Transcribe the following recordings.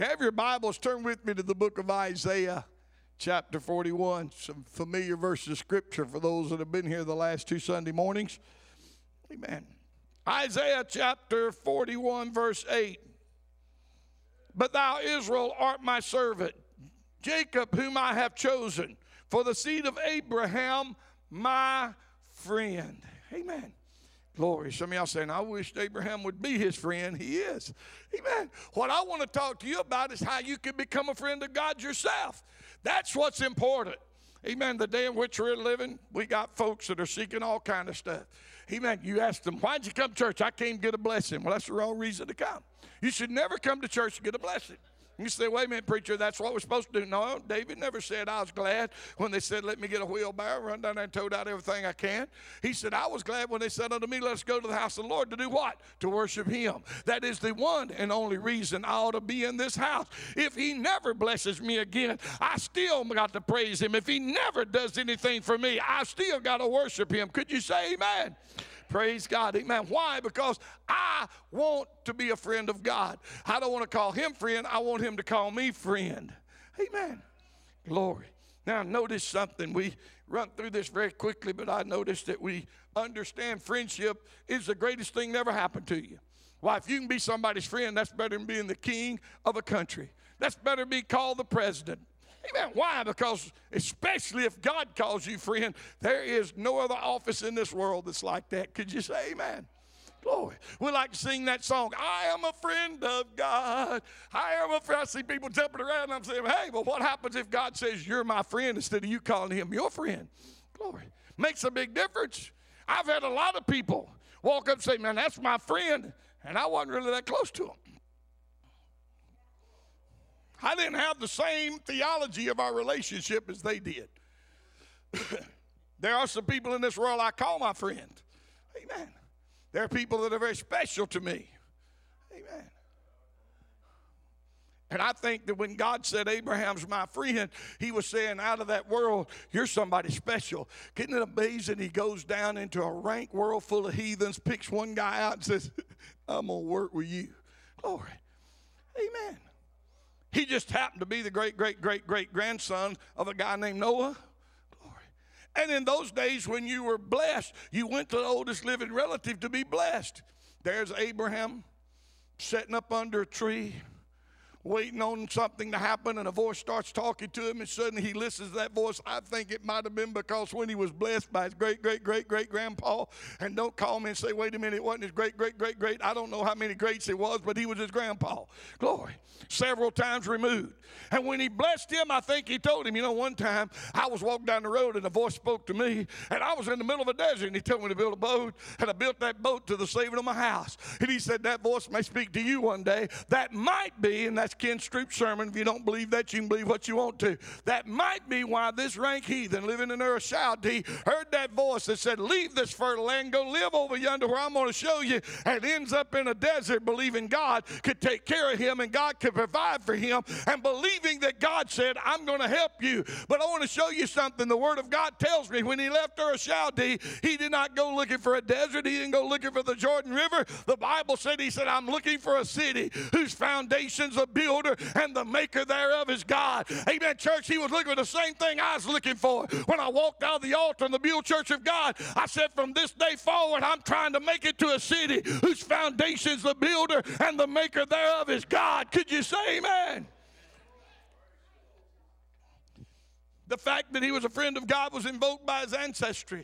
you have your Bibles, turn with me to the book of Isaiah, chapter 41. Some familiar verses of Scripture for those that have been here the last two Sunday mornings. Amen. Isaiah chapter 41, verse 8. But thou, Israel, art my servant, Jacob, whom I have chosen, for the seed of Abraham, my friend. Amen. Glory. Some of y'all saying, I wish Abraham would be his friend. He is. Amen. What I want to talk to you about is how you can become a friend of God yourself. That's what's important. Amen. The day in which we're living, we got folks that are seeking all kind of stuff. Amen. You ask them, why'd you come to church? I came to get a blessing. Well, that's the wrong reason to come. You should never come to church to get a blessing. You say, wait a minute, preacher, that's what we're supposed to do. No, David never said I was glad when they said, let me get a wheelbarrow, run down there and tote out everything I can. He said, I was glad when they said unto me, let's go to the house of the Lord to do what? To worship him. That is the one and only reason I ought to be in this house. If he never blesses me again, I still got to praise him. If he never does anything for me, I still got to worship him. Could you say amen? Praise God. Amen. Why? Because I want to be a friend of God. I don't want to call him friend. I want him to call me friend. Amen. Glory. Now, notice something. We run through this very quickly, but I noticed that we understand friendship is the greatest thing that ever happened to you. Why, if you can be somebody's friend, that's better than being the king of a country. That's better than being called the president. Amen. Why? Because especially if God calls you friend, there is no other office in this world that's like that. Could you say amen? Glory. We like to sing that song, I am a friend of God. I am a friend. I see people jumping around and I'm saying, hey, but what happens if God says you're my friend instead of you calling him your friend? Glory. Makes a big difference. I've had a lot of people walk up and say, man, that's my friend. And I wasn't really that close to him. I didn't have the same theology of our relationship as they did. There are some people in this world I call my friend. Amen. There are people that are very special to me. Amen. And I think that when God said Abraham's my friend, he was saying out of that world, you're somebody special. Isn't it amazing? He goes down into a rank world full of heathens, picks one guy out and says, I'm going to work with you. Glory. Amen. He just happened to be the great-great-great-great-grandson of a guy named Noah. Glory. And in those days when you were blessed, you went to the oldest living relative to be blessed. There's Abraham sitting up under a tree, waiting on something to happen, and a voice starts talking to him, and suddenly he listens to that voice. I think it might have been because when he was blessed by his great-great-great-great-grandpa, and don't call me and say, wait a minute, it wasn't his great-great-great-great. I don't know how many greats it was, but he was his grandpa. Glory. Several times removed. And when he blessed him, I think he told him, you know, one time I was walking down the road and a voice spoke to me, and I was in the middle of a desert, and he told me to build a boat, and I built that boat to the saving of my house. And he said, that voice may speak to you one day. That might be, and that's Ken Stroop's sermon. If you don't believe that, you can believe what you want to. That might be why this rank heathen living in Ur of Chaldee heard that voice that said, leave this fertile land, go live over yonder where I'm going to show you, and ends up in a desert believing God could take care of him and God could provide for him, and believing that God said, I'm going to help you. But I want to show you something. The Word of God tells me when he left Ur of Chaldee, he did not go looking for a desert. He didn't go looking for the Jordan River. The Bible said, he said, I'm looking for a city whose foundations are builder and the maker thereof is God. Amen, church. He was looking for the same thing I was looking for. When I walked out of the altar in the Buell Church of God, I said, from this day forward, I'm trying to make it to a city whose foundations the builder and the maker thereof is God. Could you say amen? The fact that he was a friend of God was invoked by his ancestry.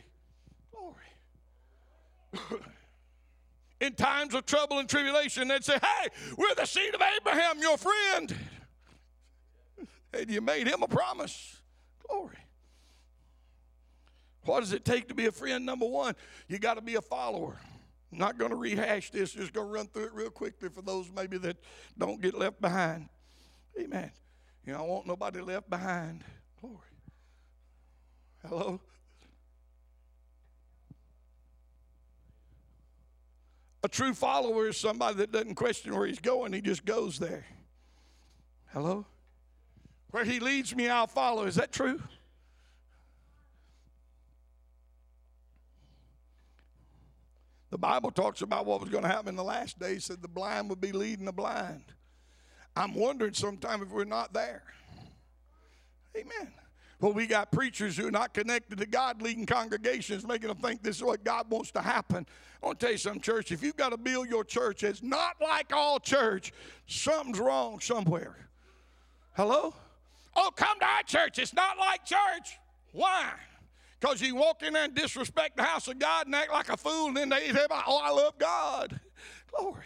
Glory. In times of trouble and tribulation, they'd say, hey, we're the seed of Abraham, your friend. And you made him a promise. Glory. What does it take to be a friend? Number one, you got to be a follower. I'm not going to rehash this. Just going to run through it real quickly for those maybe that don't get left behind. Amen. You know, I want nobody left behind. Glory. Hello? A true follower is somebody that doesn't question where he's going. He just goes there. Hello? Where he leads me, I'll follow. Is that true? The Bible talks about what was going to happen in the last days. It said the blind would be leading the blind. I'm wondering sometime if we're not there. Amen. Well, we got preachers who are not connected to God leading congregations, making them think this is what God wants to happen. I want to tell you something, church. If you've got to build your church as not like all church, something's wrong somewhere. Hello? Oh, come to our church. It's not like church. Why? Because you walk in there and disrespect the house of God and act like a fool, and then they say, oh, I love God. Glory.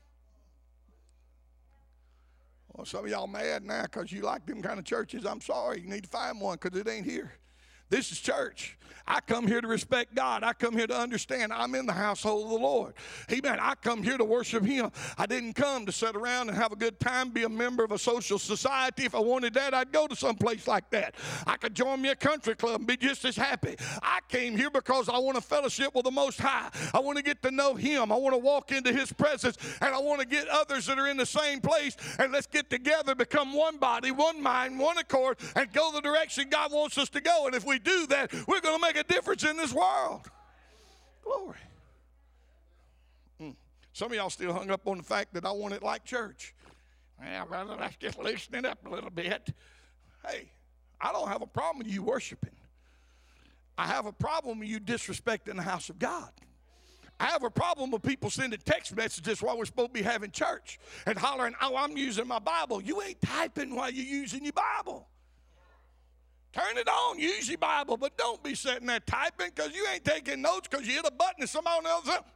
Well, some of y'all mad now because you like them kind of churches. I'm sorry. You need to find one because it ain't here. This is church. I come here to respect God. I come here to understand I'm in the household of the Lord. Amen. I come here to worship Him. I didn't come to sit around and have a good time, be a member of a social society. If I wanted that, I'd go to some place like that. I could join me a country club and be just as happy. I came here because I want to fellowship with the Most High. I want to get to know Him. I want to walk into His presence, and I want to get others that are in the same place, and let's get together, become one body, one mind, one accord, and go the direction God wants us to go. And if we do that, we're going to make a difference in this world. Glory. Some of y'all still hung up on the fact that I want it like church. Well, brother, let's just loosen it up a little bit. Hey, I don't have a problem with you worshiping. I have a problem with you disrespecting the house of God. I have a problem with people sending text messages while we're supposed to be having church and hollering, oh, I'm using my Bible. You ain't typing while you're using your Bible. Turn it on, use your Bible, but don't be sitting there typing because you ain't taking notes because you hit a button and somebody else up.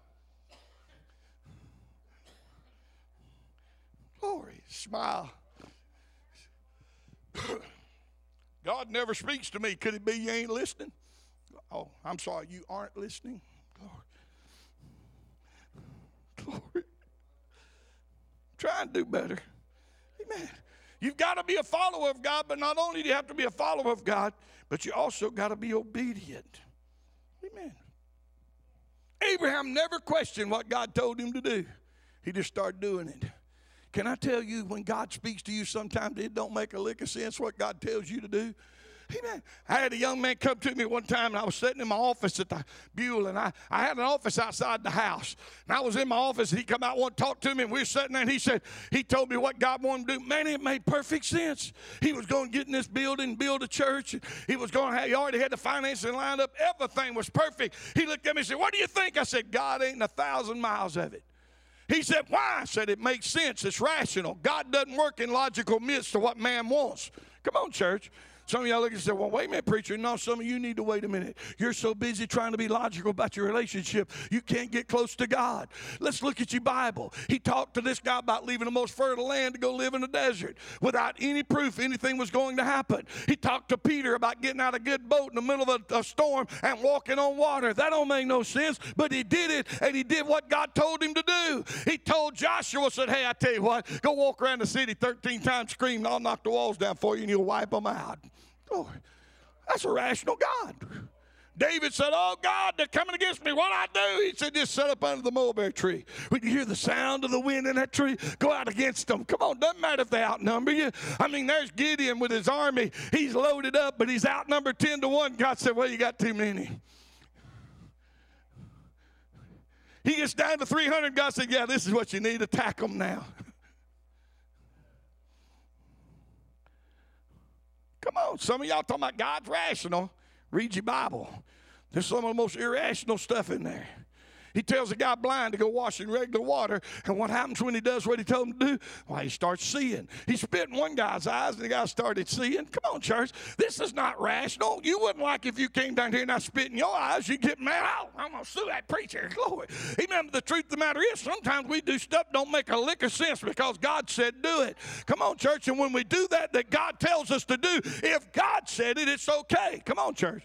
Glory, smile. God never speaks to me. Could it be you ain't listening? Oh, I'm sorry, you aren't listening? Glory. Glory. Try and do better. Amen. You've got to be a follower of God, but not only do you have to be a follower of God, but you also got to be obedient. Amen. Abraham never questioned what God told him to do. He just started doing it. Can I tell you, when God speaks to you, sometimes it don't make a lick of sense what God tells you to do. Amen. I had a young man come to me one time, and I was sitting in my office at the Buell, and I had an office outside the house. And I was in my office, and he come out and wanted to talk to me, and we were sitting there, and he told me what God wanted to do. Man, it made perfect sense. He was going to get in this building, build a church. He already had the financing lined up. Everything was perfect. He looked at me and said, what do you think? I said, God ain't 1,000 miles of it. He said, why? I said, it makes sense. It's rational. God doesn't work in logical midst of what man wants. Come on, church. Some of y'all look and say, well, wait a minute, preacher. No, some of you need to wait a minute. You're so busy trying to be logical about your relationship, you can't get close to God. Let's look at your Bible. He talked to this guy about leaving the most fertile land to go live in the desert without any proof anything was going to happen. He talked to Peter about getting out a good boat in the middle of a storm and walking on water. That don't make no sense, but he did it, and he did what God told him to do. He told Joshua, said, hey, I tell you what, go walk around the city 13 times, scream, and I'll knock the walls down for you, and you'll wipe them out. Oh, that's a rational God. David said, oh, God, they're coming against me. What do I do? He said, just sit up under the mulberry tree. When you hear the sound of the wind in that tree, go out against them. Come on, doesn't matter if they outnumber you. I mean, there's Gideon with his army. He's loaded up, but he's outnumbered 10-1. God said, well, you got too many. He gets down to 300. God said, yeah, this is what you need. Attack them now. Come on, some of y'all talking about God's rational. Read your Bible. There's some of the most irrational stuff in there. He tells a guy blind to go wash in regular water, and what happens when he does what he told him to do? Well, he starts seeing. He spit in one guy's eyes, and the guy started seeing. Come on, church. This is not rational. You wouldn't like if you came down here and I spit in your eyes. You'd get mad. Oh, I'm going to sue that preacher. Glory. Amen. The truth of the matter is, sometimes we do stuff don't make a lick of sense because God said do it. Come on, church. And when we do that God tells us to do, if God said it, it's okay. Come on, church.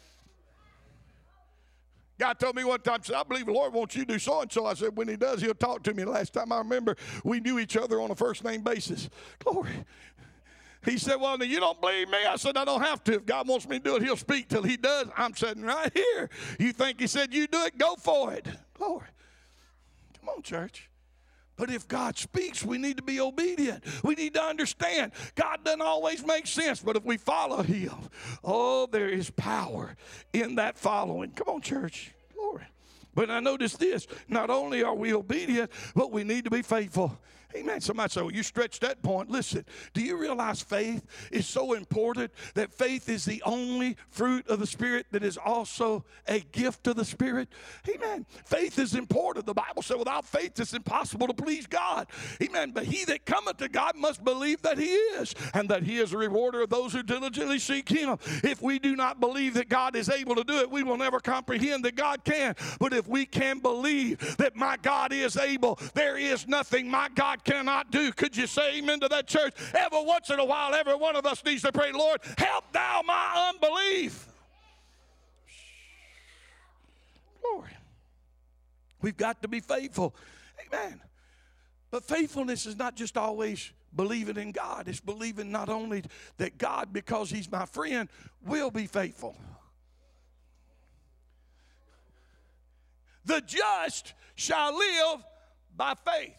God told me one time, said, I believe the Lord wants you to do so-and-so. I said, when he does, he'll talk to me. Last time I remember, we knew each other on a first-name basis. Glory. He said, well, you don't believe me? I said, I don't have to. If God wants me to do it, he'll speak till he does. I'm sitting right here. You think he said you do it? Go for it. Glory. Come on, church. But if God speaks, we need to be obedient. We need to understand God doesn't always make sense, but if we follow him, oh, there is power in that following. Come on, church. Glory. But I notice this, not only are we obedient, but we need to be faithful. Amen. Somebody say, well, you stretch that point. Listen, do you realize faith is so important that faith is the only fruit of the Spirit that is also a gift of the Spirit? Amen. Faith is important. The Bible said without faith it's impossible to please God. Amen. But he that cometh to God must believe that he is, and that he is a rewarder of those who diligently seek him. If we do not believe that God is able to do it, we will never comprehend that God can. But if we can believe that my God is able, there is nothing my God cannot do. Could you say amen to that, church? Every once in a while, every one of us needs to pray, Lord, help thou my unbelief. Lord, we've got to be faithful. Amen. But faithfulness is not just always believing in God. It's believing not only that God, because he's my friend, will be faithful. The just shall live by faith.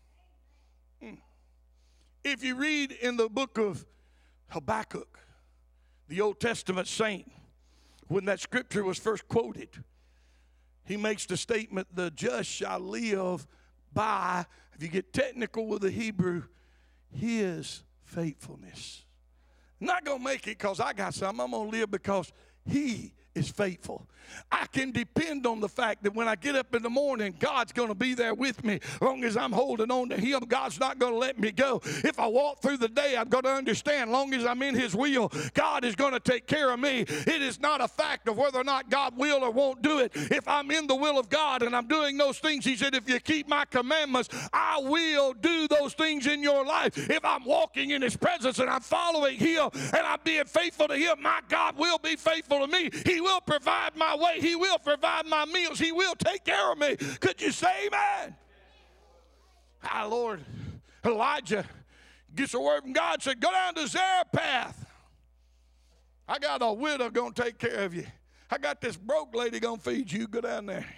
If you read in the book of Habakkuk, the Old Testament saint, when that scripture was first quoted, he makes the statement, the just shall live by, if you get technical with the Hebrew, his faithfulness. I'm not going to make it because I got something. I'm going to live because he is faithful. I can depend on the fact that when I get up in the morning, God's going to be there with me. As long as I'm holding on to him, God's not going to let me go. If I walk through the day, I've got to understand, as long as I'm in his will, God is going to take care of me. It is not a fact of whether or not God will or won't do it. If I'm in the will of God and I'm doing those things, he said, if you keep my commandments, I will do those things in your life. If I'm walking in his presence and I'm following him and I'm being faithful to him, my God will be faithful to me. He will provide my way. He will provide my meals. He will take care of me. Could you say amen? Ah, Lord, Elijah gets a word from God, said, go down to Zarephath. I got a widow going to take care of you. I got this broke lady going to feed you. Go down there.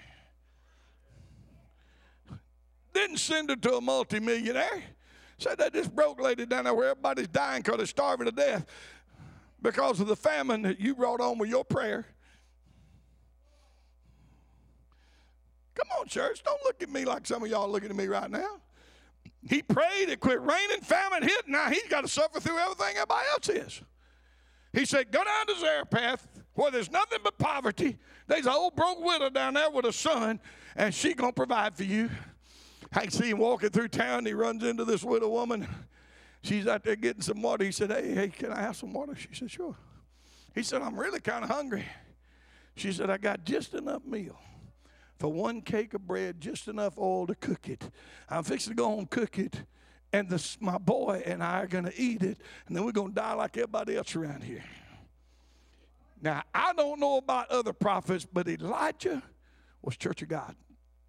Didn't send her to a multimillionaire. Said that this broke lady down there where everybody's dying because they're starving to death because of the famine that you brought on with your prayer. Come on, church. Don't look at me like some of y'all looking at me right now. He prayed, it quit raining, famine hit. Now he's got to suffer through everything everybody else is. He said, go down to Zarephath where there's nothing but poverty. There's an old broke widow down there with a son, and she going to provide for you. I can see him walking through town. He runs into this widow woman. She's out there getting some water. He said, hey, can I have some water? She said, sure. He said, I'm really kind of hungry. She said, I got just enough meal for one cake of bread, just enough oil to cook it. I'm fixing to go home and cook it, and my boy and I are going to eat it, and then we're going to die like everybody else around here. Now, I don't know about other prophets, but Elijah was Church of God.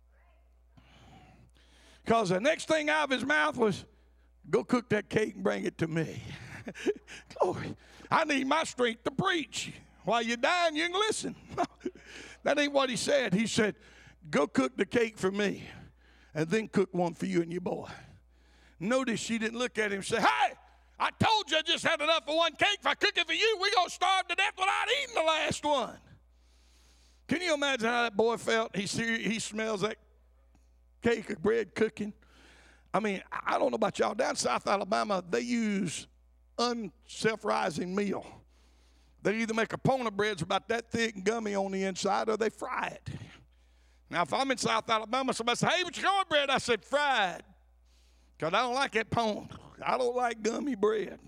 Because the next thing out of his mouth was, go cook that cake and bring it to me. Glory. I need my strength to preach. While you're dying, you can listen. That ain't what he said. He said, go cook the cake for me and then cook one for you and your boy. Notice she didn't look at him and say, hey, I told you I just had enough for one cake. If I cook it for you, we're going to starve to death without eating the last one. Can you imagine how that boy felt? He smells that cake of bread cooking. I mean, I don't know about y'all. Down in South Alabama, they use unself-rising meal. They either make a pona breads about that thick and gummy on the inside, or they fry it. Now, if I'm in South Alabama, somebody says, hey, what's your cornbread? I said, fried. Because I don't like that pone. I don't like gummy bread.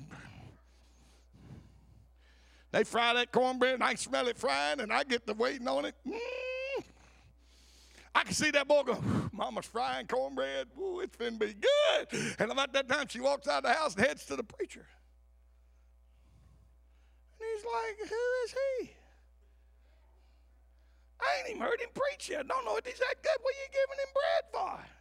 They fry that cornbread, and I can smell it frying, and I get to waiting on it. I can see that boy go, Mama's frying cornbread. Ooh, it's finna be good. And about that time, she walks out of the house and heads to the preacher. And he's like, who is he? I ain't even heard him preach yet. Don't know if he's that good. What are you giving him bread for?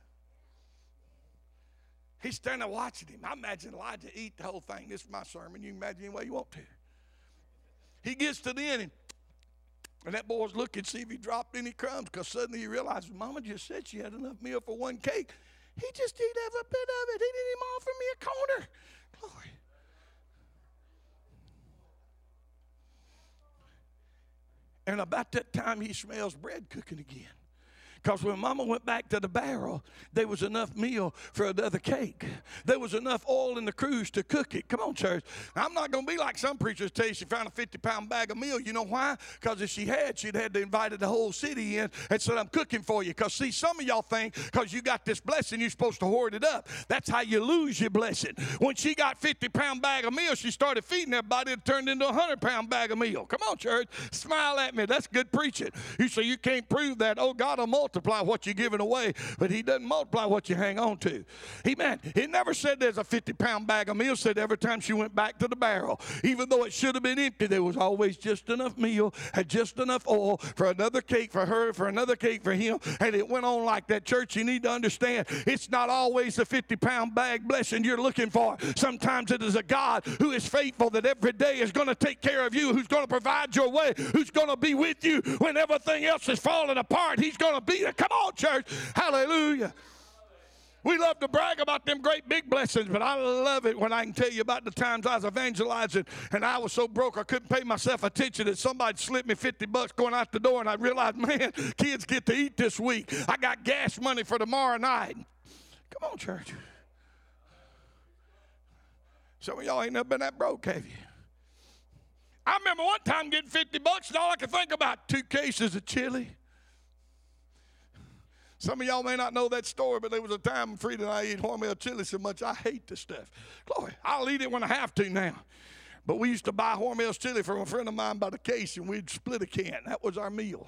He's standing there watching him. I imagine Elijah eat the whole thing. This is my sermon. You can imagine any way you want to. He gets to the end, and that boy's looking to see if he dropped any crumbs, because suddenly he realizes, Mama just said she had enough meal for one cake. He just ate every bit of it. He didn't even offer me a corner. Glory. And about that time, he smells bread cooking again. Because when Mama went back to the barrel, there was enough meal for another cake. There was enough oil in the cruise to cook it. Come on, church. Now, I'm not going to be like some preachers tell you she found a 50-pound bag of meal. You know why? Because if she had, she'd had to invite the whole city in and said, I'm cooking for you. Because, see, some of y'all think because you got this blessing, you're supposed to hoard it up. That's how you lose your blessing. When she got 50-pound bag of meal, she started feeding everybody. It turned into a 100-pound bag of meal. Come on, church. Smile at me. That's good preaching. You say you can't prove that. Oh, God will multiply what you're giving away, but he doesn't multiply what you hang on to. Amen. It never said there's a 50-pound bag of meal. It said every time she went back to the barrel, even though it should have been empty, there was always just enough meal, had just enough oil for another cake for her, for another cake for him, and it went on like that. Church, you need to understand, it's not always the 50-pound bag blessing you're looking for. Sometimes it is a God who is faithful, that every day is going to take care of you, who's going to provide your way, who's going to be with you when everything else is falling apart. He's going to be there. Come on, church. Hallelujah. We love to brag about them great big blessings, but I love it when I can tell you about the times I was evangelizing and I was so broke I couldn't pay myself attention that somebody slipped me $50 going out the door, and I realized, man, kids get to eat this week. I got gas money for tomorrow night. Come on, church. Some of y'all ain't never been that broke, have you? I remember one time getting $50 and all I could think about, 2 cases of chili. Some of y'all may not know that story, but there was a time Frida and I ate Hormel chili so much I hate the stuff. Glory, I'll eat it when I have to now. But we used to buy Hormel chili from a friend of mine by the case, and we'd split a can. That was our meal.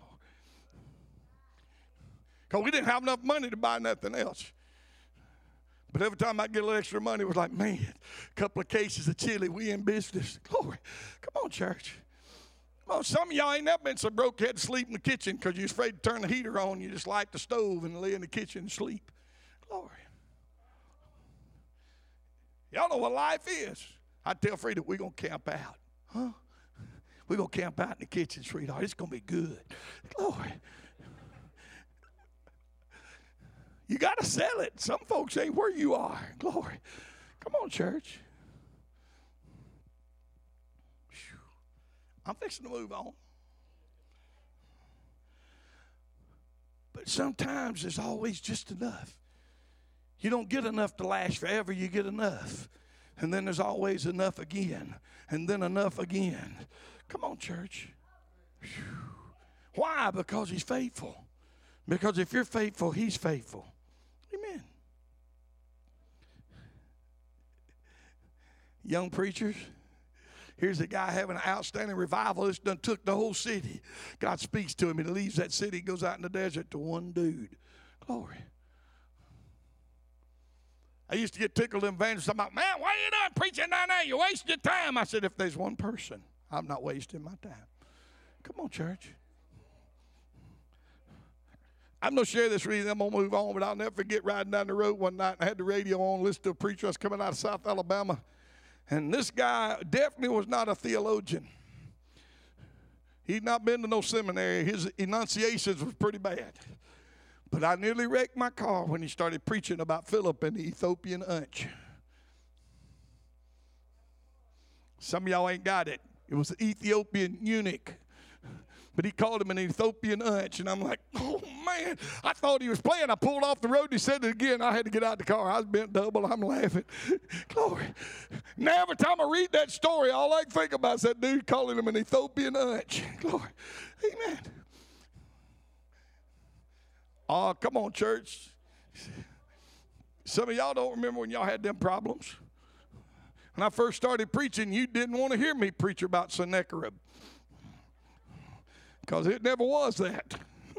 Because we didn't have enough money to buy nothing else. But every time I get a little extra money, it was like, man, a couple of cases of chili, we in business. Glory. Come on, church. Well, some of y'all ain't never been so broke you had to sleep in the kitchen because you was afraid to turn the heater on. You just light the stove and lay in the kitchen and sleep. Glory. Y'all know what life is. I tell Frida, we're going to camp out. Huh? We're going to camp out in the kitchen, sweetheart. It's going to be good. Glory. You got to sell it. Some folks ain't where you are. Glory. Come on, church. I'm fixing to move on. But sometimes there's always just enough. You don't get enough to last forever. You get enough. And then there's always enough again. And then enough again. Come on, church. Why? Because he's faithful. Because if you're faithful, he's faithful. Amen. Young preachers, here's a guy having an outstanding revival. This done took the whole city. God speaks to him, and he leaves that city, goes out in the desert to one dude. Glory. I used to get tickled in evangelists. I'm like, man, why are you not preaching down there? You're wasting your time. I said, if there's one person, I'm not wasting my time. Come on, church. I'm going to share this reason. I'm going to move on, but I'll never forget riding down the road one night. I had the radio on, listening to a preacher. I was coming out of South Alabama. And this guy definitely was not a theologian. He'd not been to no seminary. His enunciations was pretty bad. But I nearly wrecked my car when he started preaching about Philip and the Ethiopian unch. Some of y'all ain't got it. It was the Ethiopian eunuch. But he called him an Ethiopian unch, and I'm like, oh, man. I thought he was playing. I pulled off the road, and he said it again. I had to get out of the car. I was bent double. I'm laughing. Glory. Now, every time I read that story, all I can think about is that dude calling him an Ethiopian unch. Glory. Amen. Oh, come on, church. Some of y'all don't remember when y'all had them problems. When I first started preaching, you didn't want to hear me preach about Sennacherib. Because it never was that.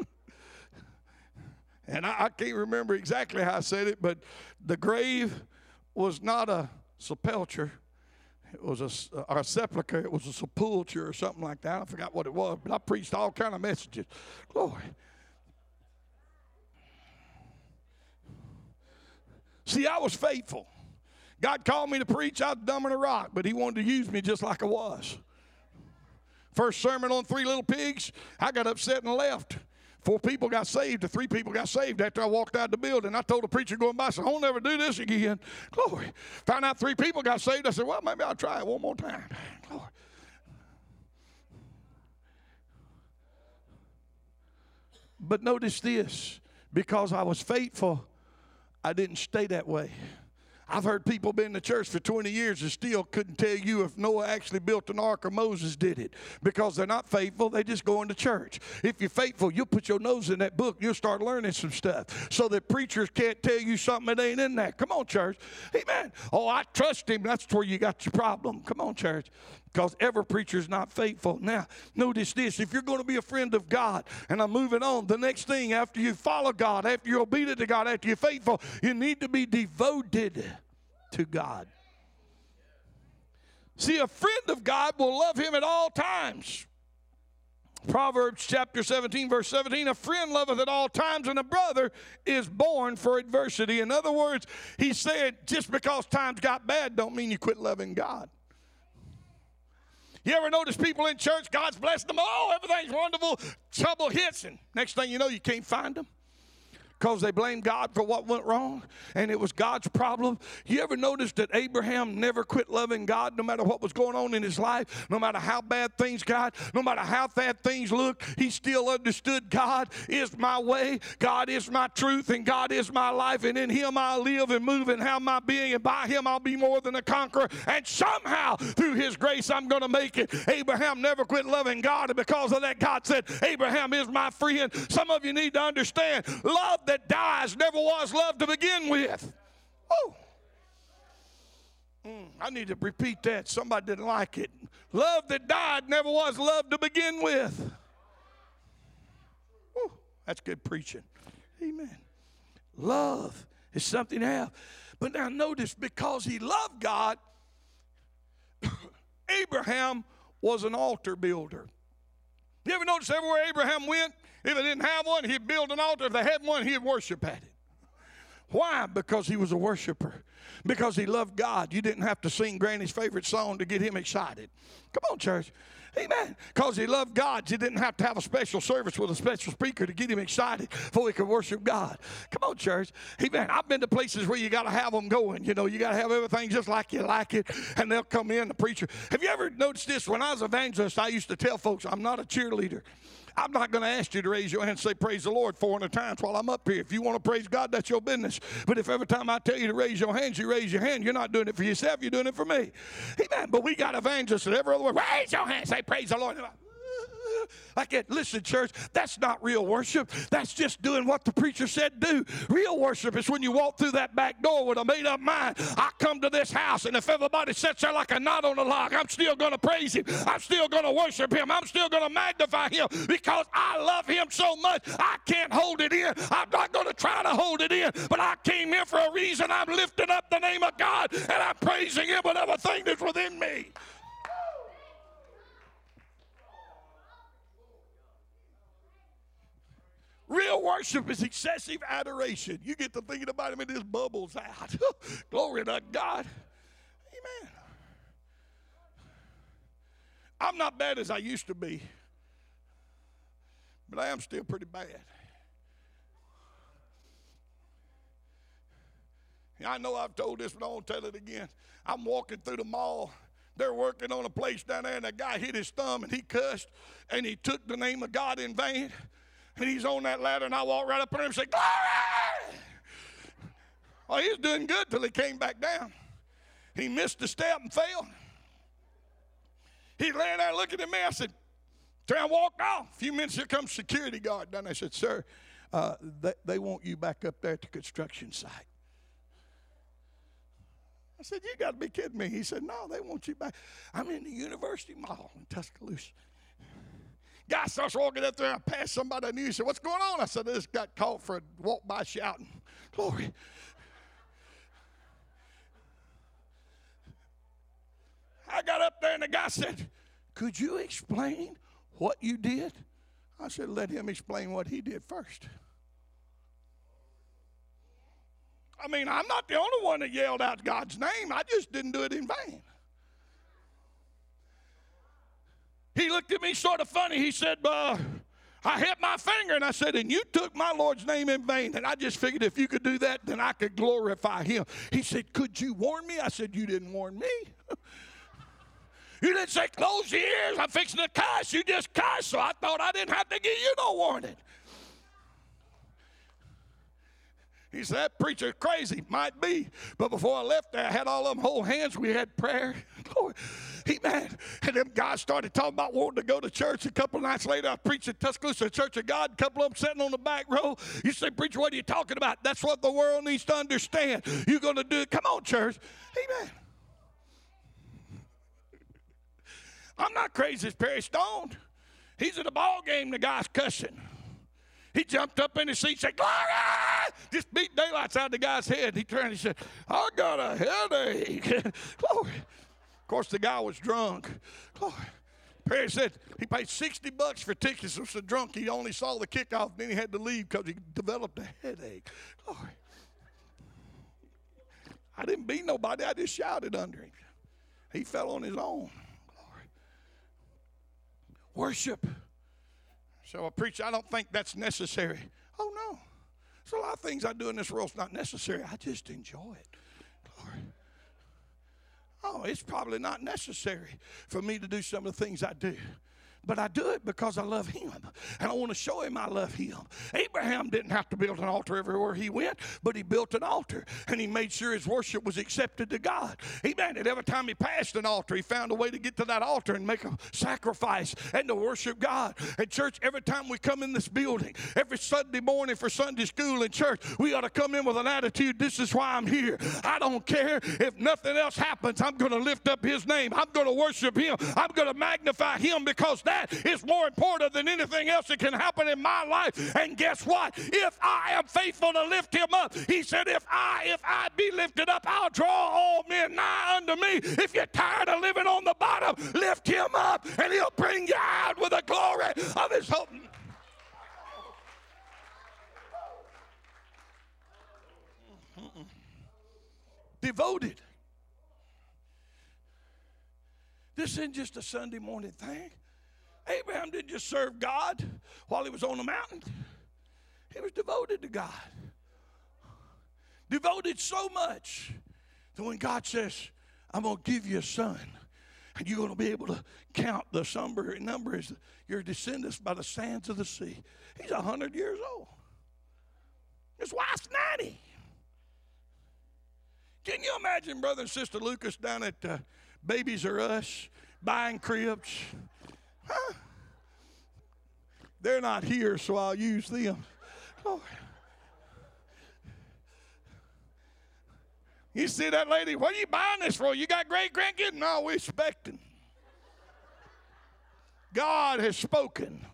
And I can't remember exactly how I said it, but the grave was not a sepulcher. It was a sepulcher. It was a sepulture or something like that. I forgot what it was, but I preached all kind of messages. Glory. See, I was faithful. God called me to preach. I was dumb as a rock, but he wanted to use me just like I was. First sermon on 3 little pigs, I got upset and left. 4 people got saved, or 3 people got saved after I walked out the building. I told the preacher going by, I said, I'll never do this again. Glory. Found out 3 people got saved. I said, well, maybe I'll try it one more time. Glory. But notice this, because I was faithful, I didn't stay that way. I've heard people been in the church for 20 years and still couldn't tell you if Noah actually built an ark or Moses did it, because they're not faithful. They just go into church. If you're faithful, you'll put your nose in that book. You'll start learning some stuff so that preachers can't tell you something that ain't in there. Come on, church. Amen. Oh, I trust him. That's where you got your problem. Come on, church. Because every preacher is not faithful. Now, notice this. If you're going to be a friend of God, and I'm moving on, the next thing after you follow God, after you're obedient to God, after you're faithful, you need to be devoted to God. See, a friend of God will love him at all times. Proverbs chapter 17, verse 17, a friend loveth at all times, and a brother is born for adversity. In other words, he said, just because times got bad don't mean you quit loving God. You ever notice people in church, God's blessed them, oh, everything's wonderful, trouble hits, and next thing you know, you can't find them because they blame God for what went wrong, and it was God's problem. You ever notice that Abraham never quit loving God no matter what was going on in his life, no matter how bad things got, no matter how bad things looked, he still understood God is my way, God is my truth, and God is my life, and in him I live and move and have my being, and by him I'll be more than a conqueror, and somehow through his grace I'm going to make it. Abraham never quit loving God, and because of that, God said, Abraham is my friend. Some of you need to understand, love that dies never was love to begin with. Oh, I need to repeat that. Somebody didn't like it. Love that died never was love to begin with. Oh, that's good preaching. Amen. Love is something to have. But now notice, because he loved God, Abraham was an altar builder. You ever notice everywhere Abraham went, if they didn't have one, he'd build an altar. If they had one, he'd worship at it. Why? Because he was a worshiper. Because he loved God. You didn't have to sing Granny's favorite song to get him excited. Come on, church. Amen. Because he loved God, you didn't have to have a special service with a special speaker to get him excited before he could worship God. Come on, church. Amen. I've been to places where you got to have them going. You know, you got to have everything just like you like it, and they'll come in, the preacher. Have you ever noticed this? When I was an evangelist, I used to tell folks, I'm not a cheerleader. I'm not going to ask you to raise your hand and say, praise the Lord 400 times while I'm up here. If you want to praise God, that's your business. But if every time I tell you to raise your hands, you raise your hand, you're not doing it for yourself, you're doing it for me. Amen. But we got evangelists that every other word, raise your hand, say, praise the Lord. Like that. Listen, church, that's not real worship. That's just doing what the preacher said do. Real worship is when you walk through that back door with a made-up mind. I come to this house, and if everybody sits there like a knot on a log, I'm still going to praise him. I'm still going to worship him. I'm still going to magnify him because I love him so much. I can't hold it in. I'm not going to try to hold it in, but I came here for a reason. I'm lifting up the name of God, and I'm praising him with everything that's within me. Real worship is excessive adoration. You get to thinking about him and this bubbles out. Glory to God. Amen. I'm not bad as I used to be, but I am still pretty bad. I know I've told this, but I won't tell it again. I'm walking through the mall. They're working on a place down there, and a guy hit his thumb, and he cussed, and he took the name of God in vain. And he's on that ladder, and I walked right up there and said, glory! Well, he was doing good till he came back down. He missed a step and fell. He laying there looking at me. I said, so I walked off. A few minutes, here comes security guard down there. I said, sir, they want you back up there at the construction site. I said, you got to be kidding me. He said, no, they want you back. I'm in the University Mall in Tuscaloosa. Guy starts walking up there. I passed somebody I knew. He said, what's going on? I said, I just got caught for a walk by shouting. Glory. I got up there and the guy said, could you explain what you did? I said, let him explain what he did first. I mean, I'm not the only one that yelled out God's name. I just didn't do it in vain. He looked at me sort of funny. He said, I hit my finger, and I said, and you took my Lord's name in vain. And I just figured if you could do that, then I could glorify him. He said, could you warn me? I said, you didn't warn me. You didn't say, close your ears, I'm fixing to cuss. You just cussed, so I thought I didn't have to give you no warning. He said, that preacher's crazy. Might be. But before I left there, I had all of them hold hands. We had prayer. Lord, amen. And them guys started talking about wanting to go to church. A couple of nights later, I preached at Tuscaloosa Church of God. A couple of them sitting on the back row. You say, preacher, what are you talking about? That's what the world needs to understand. You're going to do it. Come on, church. Amen. I'm not crazy as Perry Stone. He's at a ball game. The guy's cussing. He jumped up in his seat and said, glory! Just beat daylights out of the guy's head. He turned and said, I got a headache. Glory. Of course, the guy was drunk. Glory. Perry said he paid $60 for tickets. He was so drunk he only saw the kickoff, and then he had to leave because he developed a headache. Glory. I didn't beat nobody. I just shouted under him. He fell on his own. Glory. Worship. So, preacher, I don't think that's necessary. Oh, no. There's a lot of things I do in this world that's not necessary. I just enjoy it. Glory. Oh, it's probably not necessary for me to do some of the things I do. But I do it because I love him. And I want to show him I love him. Abraham didn't have to build an altar everywhere he went, but he built an altar. And he made sure his worship was accepted to God. Amen. And every time he passed an altar, he found a way to get to that altar and make a sacrifice and to worship God. And church, every time we come in this building, every Sunday morning for Sunday school and church, we ought to come in with an attitude, this is why I'm here. I don't care if nothing else happens. I'm going to lift up his name. I'm going to worship him. I'm going to magnify him because that is more important than anything else that can happen in my life. And guess what? If I am faithful to lift him up, he said, if I be lifted up, I'll draw all men nigh unto me. If you're tired of living on the bottom, lift him up and he'll bring you out with the glory of his hope. Devoted. This isn't just a Sunday morning thing. Abraham didn't just serve God while he was on the mountain. He was devoted to God. Devoted so much that when God says, I'm going to give you a son, and you're going to be able to count the number of your descendants by the sands of the sea. He's 100 years old. His wife's 90. Can you imagine Brother and Sister Lucas down at Babies R Us buying cribs? Huh? They're not here, so I'll use them. Oh. You see that lady? What are you buying this for? You got great grandkids? No, we're expecting. God has spoken.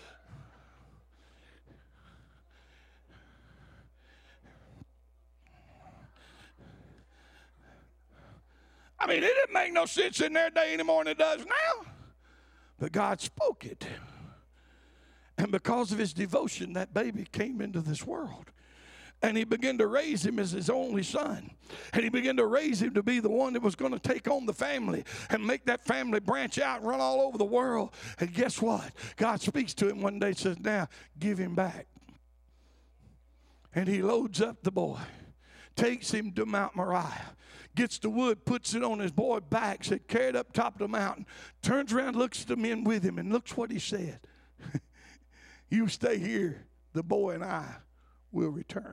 I mean, it didn't make no sense in their day anymore than it does now. But God spoke it. And because of his devotion, that baby came into this world. And he began to raise him as his only son. And he began to raise him to be the one that was going to take on the family and make that family branch out and run all over the world. And guess what? God speaks to him one day and says, now, give him back. And he loads up the boy, takes him to Mount Moriah, gets the wood, puts it on his boy's back, said, carry it up top of the mountain, turns around, looks at the men with him, and looks what he said. You stay here, the boy and I will return.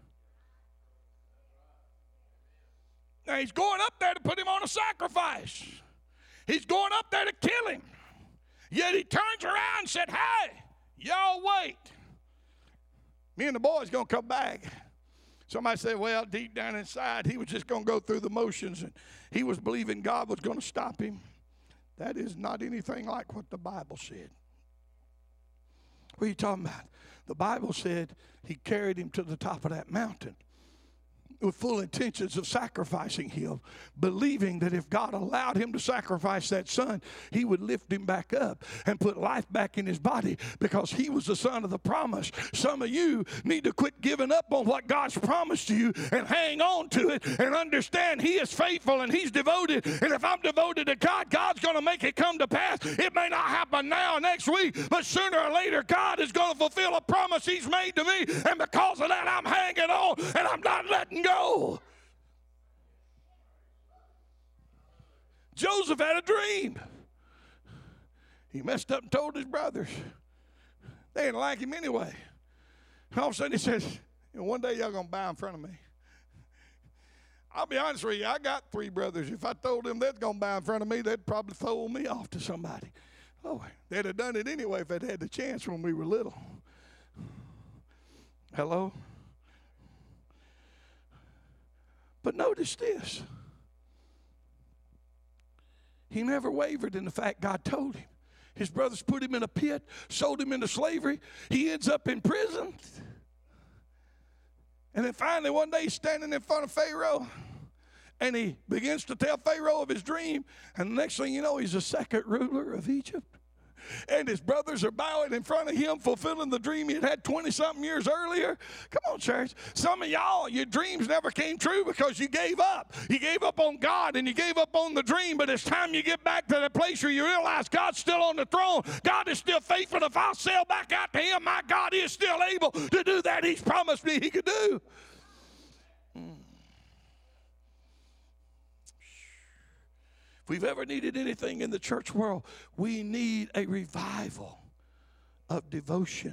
Now, he's going up there to put him on a sacrifice. He's going up there to kill him. Yet he turns around and said, hey, y'all wait. Me and the boy's going to come back. Somebody said, well, deep down inside, he was just going to go through the motions, and he was believing God was going to stop him. That is not anything like what the Bible said. What are you talking about? The Bible said he carried him to the top of that mountain with full intentions of sacrificing him, believing that if God allowed him to sacrifice that son, he would lift him back up and put life back in his body because he was the son of the promise. Some of you need to quit giving up on what God's promised you and hang on to it and understand he is faithful and he's devoted. And if I'm devoted to God, God's going to make it come to pass. It may not happen now, next week, but sooner or later, God is going to fulfill a promise he's made to me. And because of that, I'm hanging on and I'm not letting go. Joseph had a dream. He messed up and told his brothers. They didn't like him anyway. All of a sudden he says, And one day y'all going to bow in front of me. I'll be honest with you, I got 3 brothers. If I told them they're going to bow in front of me, they'd probably throw me off to somebody. Oh, they'd have done it anyway if they'd had the chance when we were little. Hello? But notice this. He never wavered in the fact God told him. His brothers put him in a pit, sold him into slavery. He ends up in prison. And then finally one day he's standing in front of Pharaoh, and he begins to tell Pharaoh of his dream. And the next thing you know, he's the second ruler of Egypt. And his brothers are bowing in front of him, fulfilling the dream he had 20-something years earlier. Come on, church. Some of y'all, your dreams never came true because you gave up. You gave up on God and you gave up on the dream. But it's time you get back to the place where you realize God's still on the throne. God is still faithful. If I'll sail back out to him, my God is still able to do that he's promised me he could do. If we've ever needed anything in the church world, we need a revival of devotion.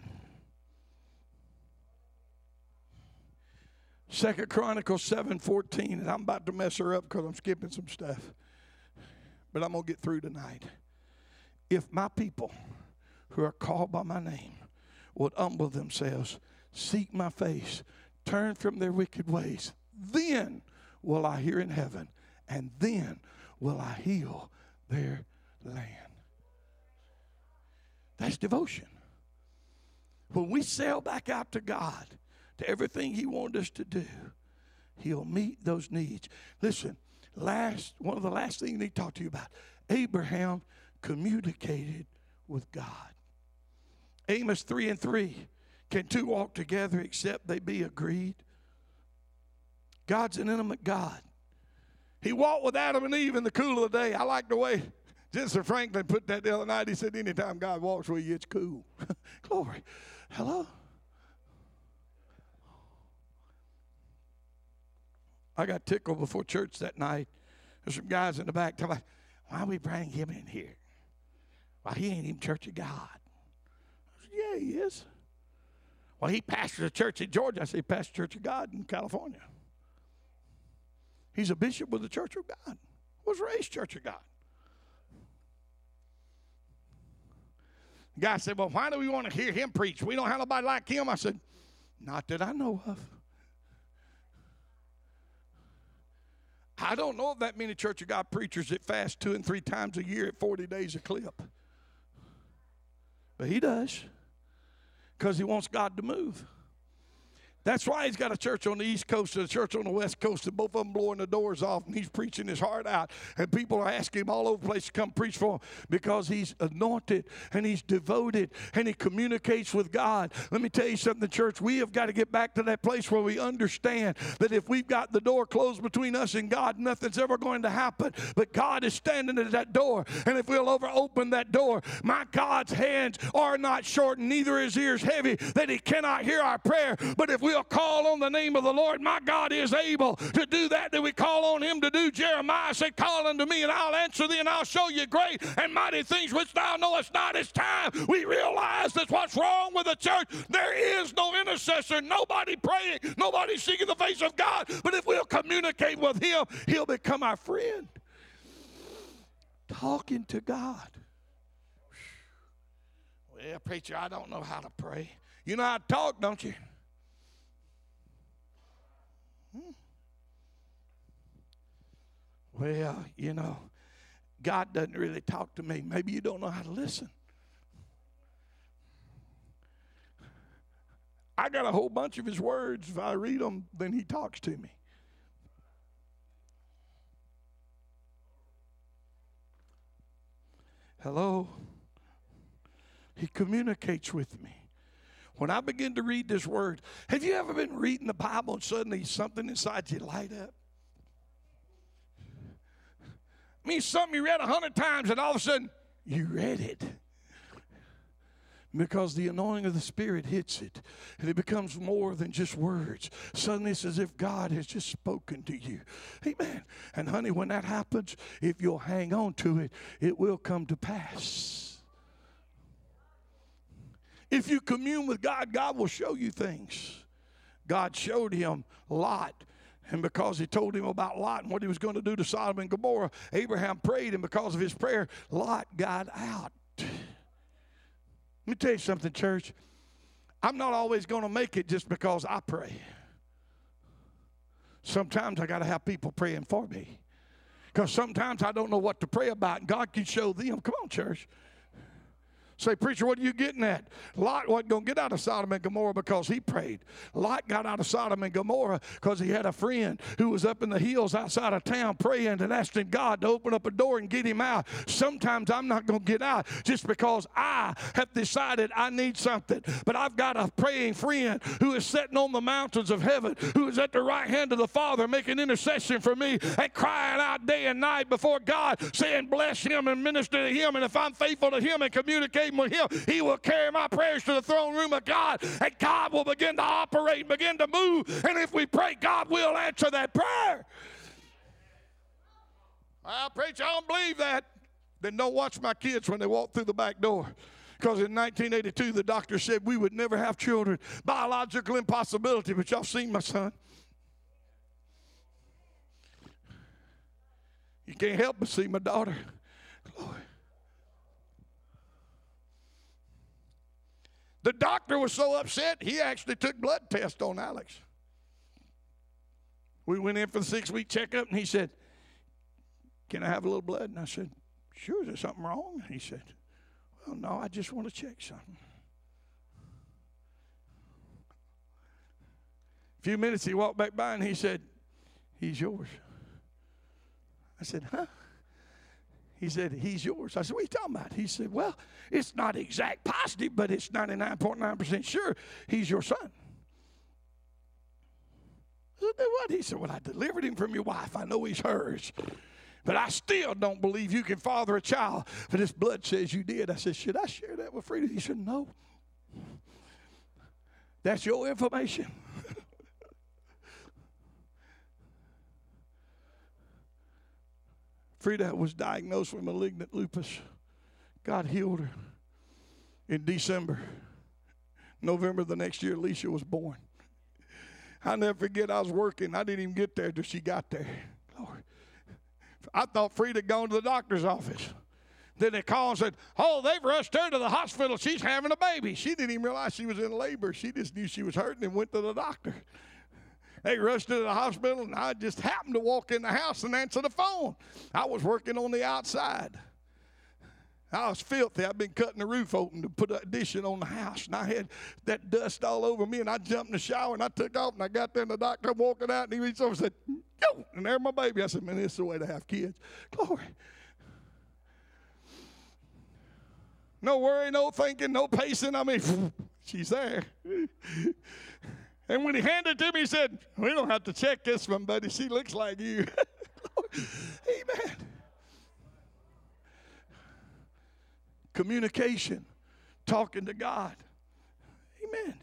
2 Chronicles 7:14, and I'm about to mess her up because I'm skipping some stuff. But I'm going to get through tonight. If my people who are called by my name would humble themselves, seek my face, turn from their wicked ways, then will I hear in heaven, and then will I heal their land. That's devotion. When we sail back out to God, to everything he wanted us to do, he'll meet those needs. Listen, one of the last things I need to talk to you about, Abraham communicated with God. Amos 3:3, can 2 walk together except they be agreed? God's an intimate God. He walked with Adam and Eve in the cool of the day. I like the way Jensen Franklin put that the other night. He said, anytime God walks with you, it's cool. Glory. Hello? I got tickled before church that night. There's some guys in the back talking about, why we bring him in here? Well, he ain't even Church of God. I said, yeah, he is. Well, he pastors a church in Georgia. I said, he pastors Church of God in California. He's a bishop with the Church of God. Was raised Church of God. The guy said, well, why do we want to hear him preach? We don't have nobody like him. I said, not that I know of. I don't know of that many Church of God preachers that fast 2 and 3 times a year at 40 days a clip. But he does, because he wants God to move. That's why he's got a church on the East Coast and a church on the West Coast, and both of them blowing the doors off, and he's preaching his heart out. And people are asking him all over the place to come preach for him because he's anointed and he's devoted and he communicates with God. Let me tell you something, church. We have got to get back to that place where we understand that if we've got the door closed between us and God, nothing's ever going to happen. But God is standing at that door, and if we'll open that door, my God's hands are not short, and neither his ears heavy, that he cannot hear our prayer. But if we'll call on the name of the Lord, my God is able to do that we call on him to do. Jeremiah said, call unto me and I'll answer thee, and I'll show you great and mighty things which thou knowest not. It's time we realize that's what's wrong with the church. There is no intercessor, nobody praying, nobody seeking the face of God. But if we'll communicate with him, he'll become our friend. Talking to God. Well, preacher, I don't know how to pray. You know how to talk, don't you? Well, you know, God doesn't really talk to me. Maybe you don't know how to listen. I got a whole bunch of his words. If I read them, then he talks to me. Hello? He communicates with me. When I begin to read this word, have you ever been reading the Bible and suddenly something inside you light up? I mean, something you read 100 times and all of a sudden you read it. Because the anointing of the Spirit hits it. And it becomes more than just words. Suddenly it's as if God has just spoken to you. Amen. And honey, when that happens, if you'll hang on to it, it will come to pass. If you commune with God, God will show you things. God showed him Lot. And because he told him about Lot and what he was going to do to Sodom and Gomorrah, Abraham prayed, and because of his prayer, Lot got out. Let me tell you something, church. I'm not always going to make it just because I pray. Sometimes I got to have people praying for me. Because sometimes I don't know what to pray about, and God can show them. Come on, church. Say, preacher, what are you getting at? Lot wasn't going to get out of Sodom and Gomorrah because he prayed. Lot got out of Sodom and Gomorrah because he had a friend who was up in the hills outside of town praying and asking God to open up a door and get him out. Sometimes I'm not going to get out just because I have decided I need something. But I've got a praying friend who is sitting on the mountains of heaven, who is at the right hand of the Father making intercession for me and crying out day and night before God, saying, bless him and minister to him. And if I'm faithful to him and communicate with him, he will carry my prayers to the throne room of God, and God will begin to operate and begin to move. And if we pray, God will answer that prayer. Well, preacher, I don't believe that. Then don't watch my kids when they walk through the back door. Because in 1982, the doctor said we would never have children. Biological impossibility, but y'all seen my son. You can't help but see my daughter. Glory. The doctor was so upset, he actually took blood tests on Alex. We went in for the 6-week checkup, and he said, can I have a little blood? And I said, sure, is there something wrong? And he said, well, no, I just want to check something. A few minutes, he walked back by, and he said, he's yours. I said, huh? He said, he's yours. I said, what are you talking about? He said, well, it's not exact positive, but it's 99.9% sure he's your son. I said, what? He said, well, I delivered him from your wife. I know he's hers. But I still don't believe you can father a child, but this blood says you did. I said, should I share that with Frida? He said, no. That's your information. Frida was diagnosed with malignant lupus. God healed her in December. November the next year, Alicia was born. I'll never forget, I was working. I didn't even get there till she got there. Lord. I thought Frida had gone to the doctor's office. Then they called and said, oh, they've rushed her to the hospital. She's having a baby. She didn't even realize she was in labor. She just knew she was hurting and went to the doctor. They rushed her to the hospital, and I just happened to walk in the house and answer the phone. I was working on the outside. I was filthy. I'd been cutting the roof open to put an addition on the house, and I had that dust all over me, and I jumped in the shower, and I took off, and I got there, and the doctor walking out, and he reached over and said, go, and there's my baby. I said, man, this is the way to have kids. Glory. No worry, no thinking, no pacing. I mean, she's there. And when he handed it to me, he said, we don't have to check this one, buddy. She looks like you. Amen. Communication, talking to God. Amen.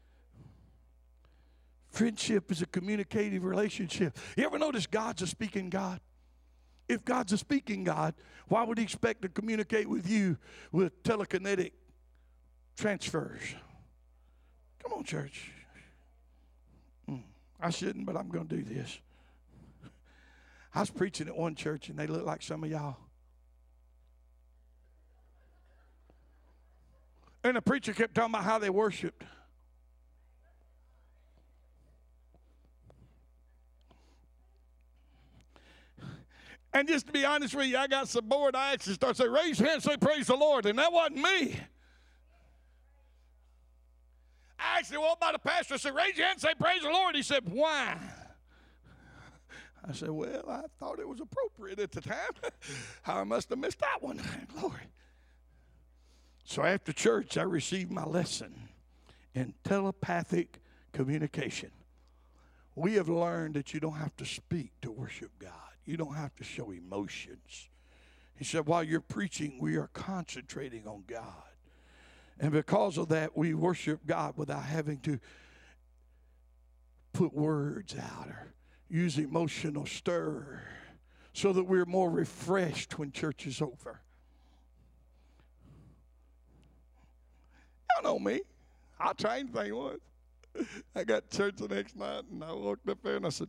Friendship is a communicative relationship. You ever notice God's a speaking God? If God's a speaking God, why would he expect to communicate with you with telekinetic transfers? Come on, church. I shouldn't, but I'm going to do this. I was preaching at one church, and they look like some of y'all. And the preacher kept talking about how they worshiped. And just to be honest with you, I got so bored, I actually started saying, raise your hand and say, praise the Lord. And that wasn't me. I actually walked by the pastor and said, raise your hand and say, praise the Lord. He said, why? I said, well, I thought it was appropriate at the time. I must have missed that one. Glory. So after church, I received my lesson in telepathic communication. We have learned that you don't have to speak to worship God. You don't have to show emotions. He said, while you're preaching, we are concentrating on God. And because of that, we worship God without having to put words out or use emotional stir so that we're more refreshed when church is over. Y'all know me. I'll try anything once. I got to church the next night, and I walked up there, and I said,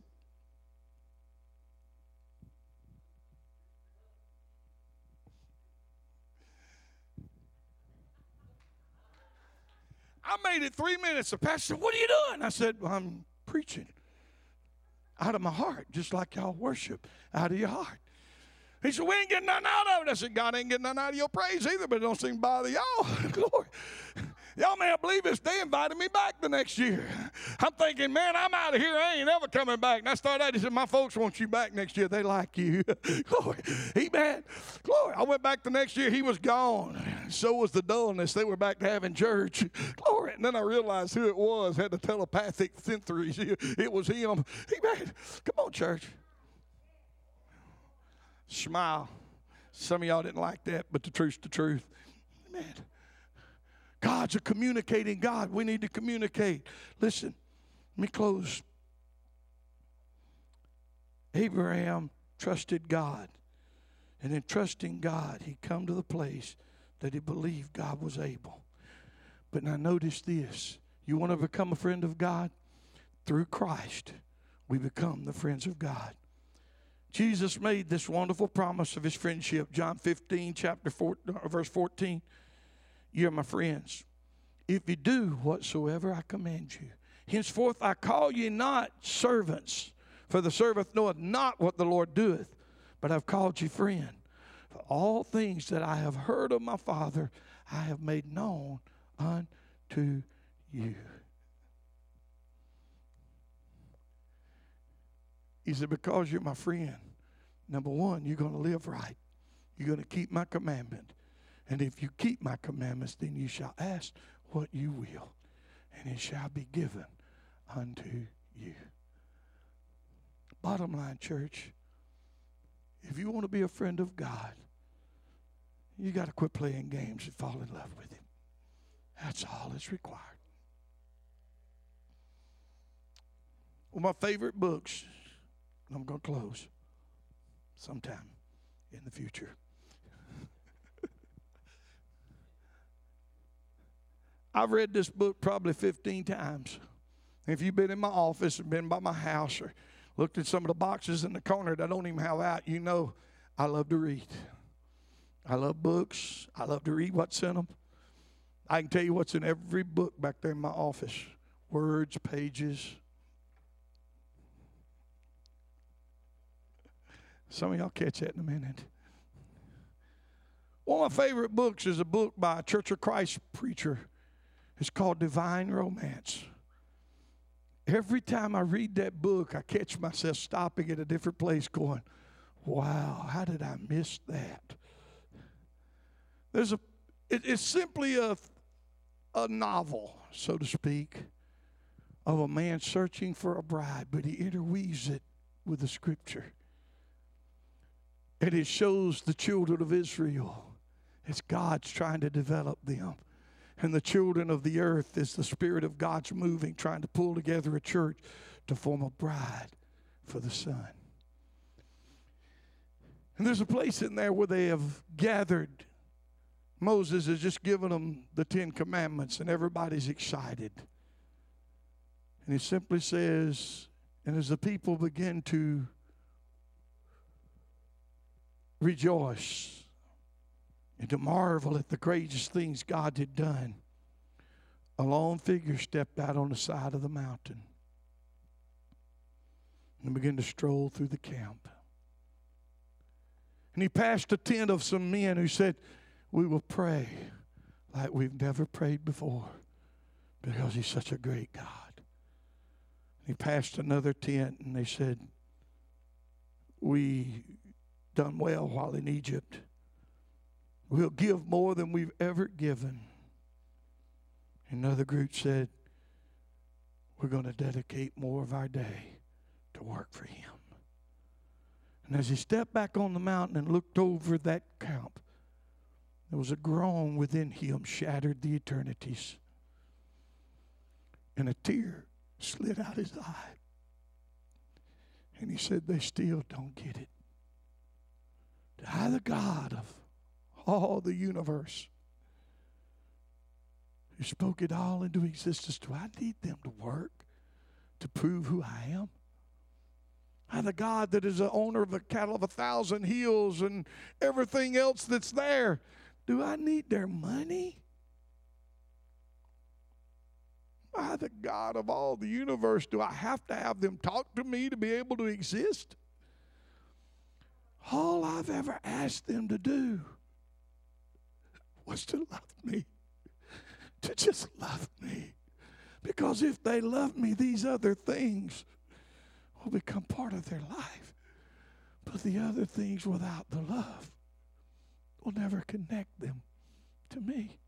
I made it 3 minutes. The pastor said, what are you doing? I said, well, I'm preaching out of my heart, just like y'all worship out of your heart. He said, we ain't getting nothing out of it. I said, God ain't getting nothing out of your praise either, but it don't seem to bother y'all. Glory. Y'all may not believe this. They invited me back the next year. I'm thinking, man, I'm out of here. I ain't ever coming back. And I started out, he said, my folks want you back next year. They like you. Glory. Amen. Glory. I went back the next year. He was gone. So was the dullness. They were back to having church. Glory. And then I realized who it was. Had the telepathic sensories. It was him. Amen. Come on, church. Smile. Some of y'all didn't like that, but the truth's the truth. Amen. God's a communicating God. We need to communicate. Listen, let me close. Abraham trusted God. And in trusting God, he come to the place that he believed God was able. But now notice this. You want to become a friend of God? Through Christ, we become the friends of God. Jesus made this wonderful promise of his friendship. John 15, verse 14. You're my friends, if you do whatsoever I command you. Henceforth I call you not servants, for the servant knoweth not what the Lord doeth, but I've called you friend. For all things that I have heard of my Father, I have made known unto you. He said, because you're my friend, number one, you're going to live right. You're going to keep my commandment. And if you keep my commandments, then you shall ask what you will, and it shall be given unto you. Bottom line, church, if you want to be a friend of God, you got to quit playing games and fall in love with him. That's all that's required. Well, my favorite books, I'm going to close sometime in the future. I've read this book probably 15 times. If you've been in my office or been by my house or looked at some of the boxes in the corner that I don't even have out, you know I love to read. I love books. I love to read what's in them. I can tell you what's in every book back there in my office. Words, pages. Some of y'all catch that in a minute. One of my favorite books is a book by a Church of Christ preacher. It's called Divine Romance. Every time I read that book, I catch myself stopping at a different place going, wow, how did I miss that? It's simply a novel, so to speak, of a man searching for a bride, but he interweaves it with the scripture. And it shows the children of Israel as God's trying to develop them. And the children of the earth as the Spirit of God's moving, trying to pull together a church to form a bride for the Son. And there's a place in there where they have gathered. Moses has just given them the 10 Commandments, and everybody's excited. And he simply says, and as the people begin to rejoice and to marvel at the greatest things God had done, a lone figure stepped out on the side of the mountain and began to stroll through the camp. And he passed a tent of some men who said, we will pray like we've never prayed before because he's such a great God. He passed another tent and they said, we done well while in Egypt. We'll give more than we've ever given. Another group said, we're going to dedicate more of our day to work for him. And as he stepped back on the mountain and looked over that camp, there was a groan within him, shattered the eternities. And a tear slid out his eye. And he said, they still don't get it. I, the God of all the universe, who spoke it all into existence, do I need them to work to prove who I am? I'm the God that is the owner of the cattle of 1,000 hills and everything else that's there. Do I need their money? Am I the God of all the universe? Do I have to have them talk to me to be able to exist? All I've ever asked them to do was to love me. To just love me. Because if they love me, these other things will become part of their life. But the other things without the love will never connect them to me.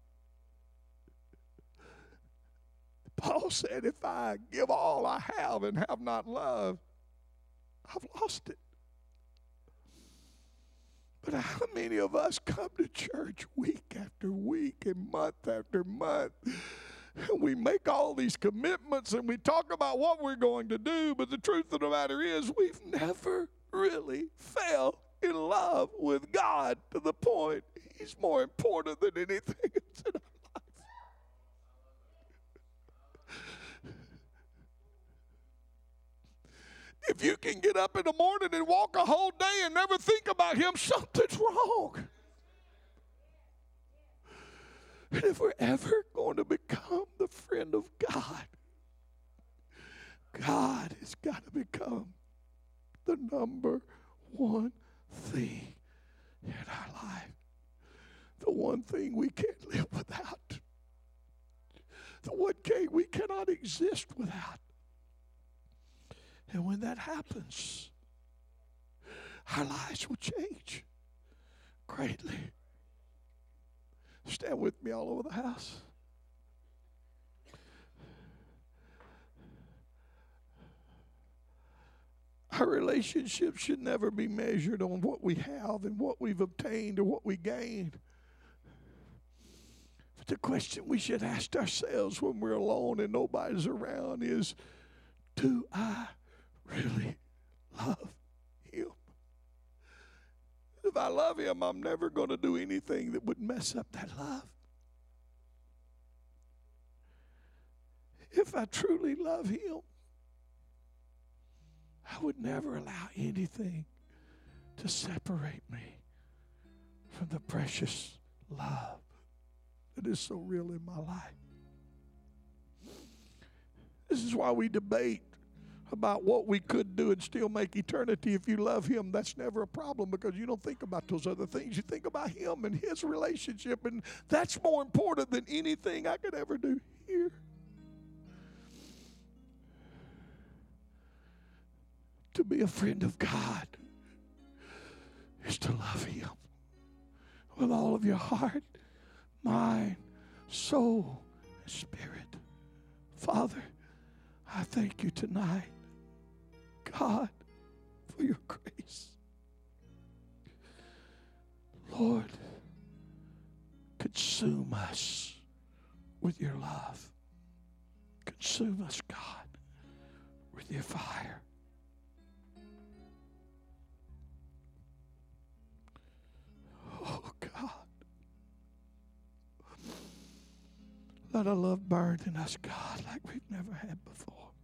Paul said, if I give all I have and have not love, I've lost it. But how many of us come to church week after week and month after month, and we make all these commitments and we talk about what we're going to do, but the truth of the matter is we've never really fell in love with God to the point He's more important than anything else in our life. If you can get up in the morning and walk a whole day and never think about Him, something's wrong. And if we're ever going to become the friend of God, God has got to become the number one thing in our life. The one thing we can't live without. The one thing we cannot exist without. And when that happens, our lives will change greatly. Stand with me all over the house. Our relationship should never be measured on what we have and what we've obtained or what we gained. But the question we should ask ourselves when we're alone and nobody's around is, do I really love Him? If I love Him, I'm never going to do anything that would mess up that love. If I truly love Him, I would never allow anything to separate me from the precious love that is so real in my life. This is why we debate about what we could do and still make eternity. If you love Him, that's never a problem because you don't think about those other things. You think about Him and His relationship, and that's more important than anything I could ever do here. To be a friend of God is to love Him with all of your heart, mind, soul, and spirit. Father, I thank You tonight, God, for Your grace. Lord, consume us with Your love. Consume us, God, with Your fire. Oh, God. Let our love burn in us, God, like we've never had before.